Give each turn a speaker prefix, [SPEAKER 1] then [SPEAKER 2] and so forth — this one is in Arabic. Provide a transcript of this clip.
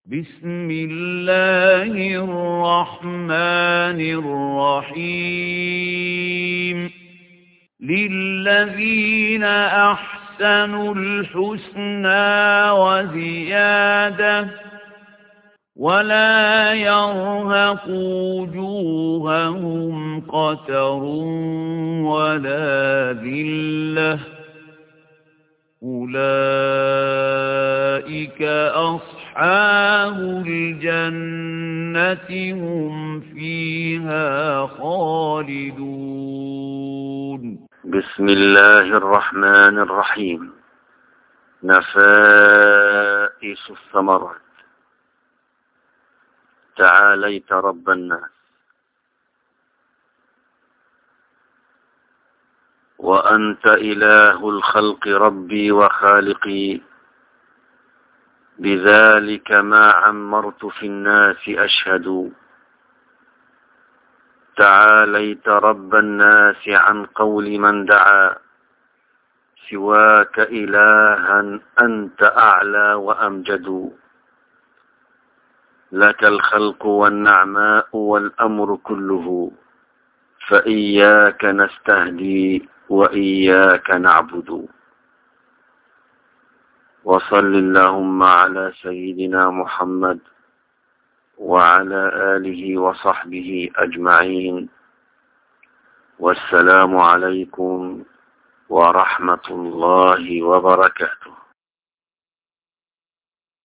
[SPEAKER 1] بسم الله الرحمن الرحيم للذين أحسنوا الحسنى وزيادة ولا يرهق وجوههم قتر ولا ذلة أولئك أصحاب الجنة هم فيها خالدون.
[SPEAKER 2] بسم الله الرحمن الرحيم. نفائس الثمرات. تعاليت رب الناس وأنت إله الخلق ربي وخالقي، بذلك ما عمرت في الناس أشهد. تعاليت رب الناس عن قول من دعا سواك إلها أنت أعلى وأمجد. لك الخلق والنعماء والأمر كله، فإياك نستهدي وإياك نعبد. وصل اللهم على سيدنا محمد وعلى آله وصحبه أجمعين، والسلام عليكم ورحمة الله وبركاته.